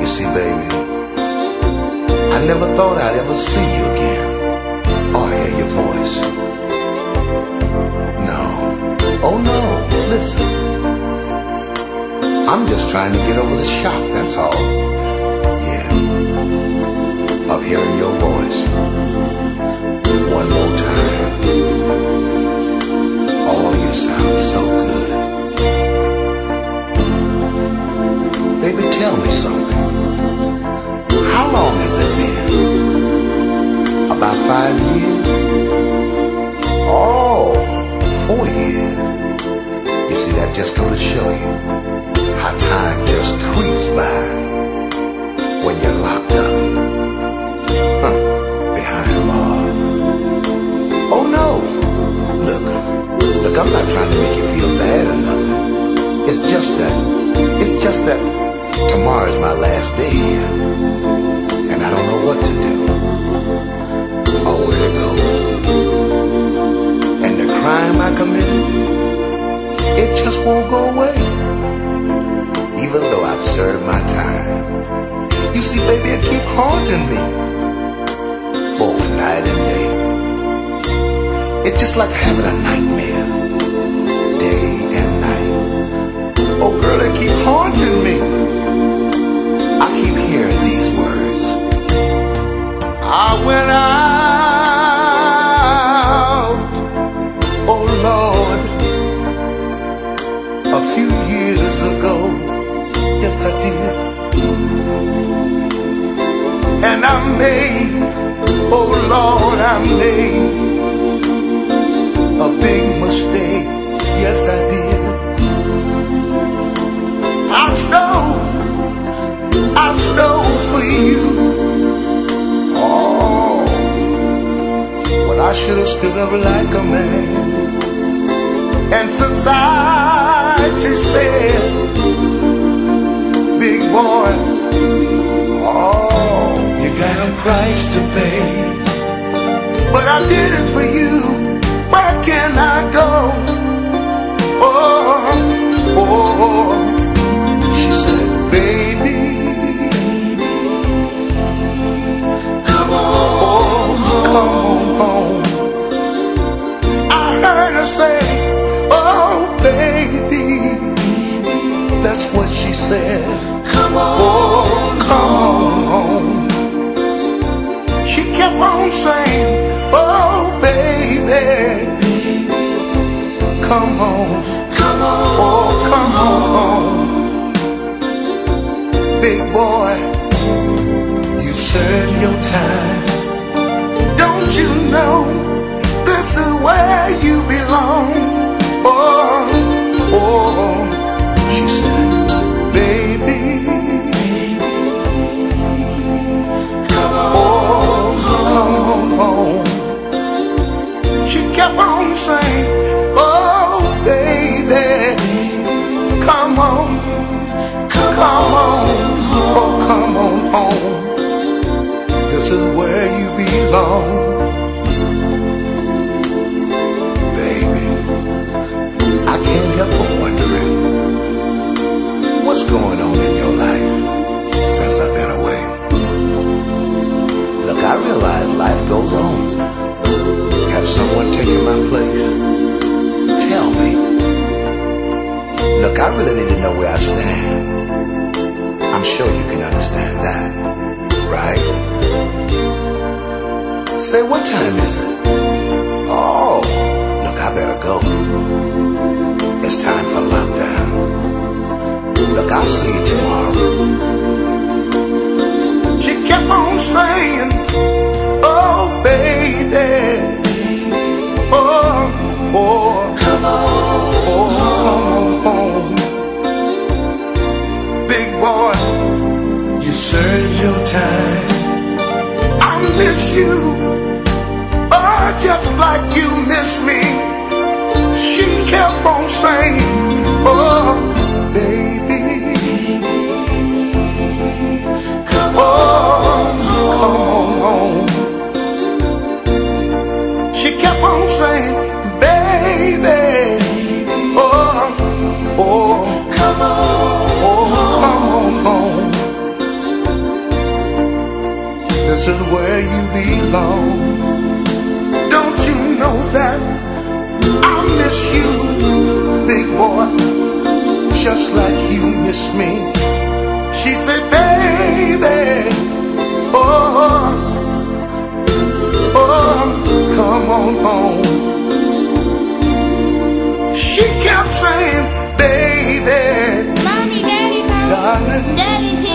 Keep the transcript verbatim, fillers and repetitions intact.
see, baby, I never thought I'd ever see you again or hear your voice. No, oh no, listen, I'm just trying to get over the shock, that's all. Yeah, of hearing your voice one more time. Oh, you sound so good. Baby, tell me something. How long has it been? About five years? Oh, four years. You see, that just goes to show you how time just creeps by when you're locked up, huh, behind bars. Oh no, look, look, I'm not trying to make you feel bad or nothing. It's just that, it's just that tomorrow's my last day here, and I don't know what to do or where to go. And the crime I committed, it just won't go away, even though I've served my time. You see, baby, it keeps haunting me, both night and day. It's just like having a nightmare, day and night. Oh girl, it keeps haunting me. I keep hearing these words. I went out, oh Lord, a few years ago. Yes, I did. And I made, oh Lord, I made a big mistake. Yes, I did. I stole, I stole for you. Oh, but I should have stood up like a man. And society said, big boy, oh, you got a price to pay. But I did it for you. Where can I go? Oh, oh, she said, baby, come on, oh, come on home. I heard her say, oh, baby, that's what she said. Come on, oh, come on home. She kept on saying, oh, baby, come on, come on, oh, come on home. Big boy, you served your time. Don't you know this is where you belong? Oh, oh, she said, baby, come on, oh, come on home. She kept on saying, oh, baby, come on, come on, oh, come on home. This is where you belong. Baby, I can't help but wondering what's going on in your life since I've been away. Look, I realize life goes on. Have someone taken my place? Tell me. Look, I really need to know where I stand. I'm sure you can understand that, right? Say, what time is it? Oh, look, I better go. It's time for lockdown. Look, I'll see you tomorrow. She kept on saying, oh, baby, oh, oh, come on, oh, come on home. Big boy, you served your time. I miss you, oh, just like you miss me. She kept on saying, oh, baby, come on, come on home. She kept on saying, baby, oh, oh, come on, oh, come on home. this is where you belong. Don't you know that I miss you, big boy, just like you miss me? She said, baby, oh, oh, come on home. She kept saying, baby, Mommy, Daddy's home. darling, Daddy's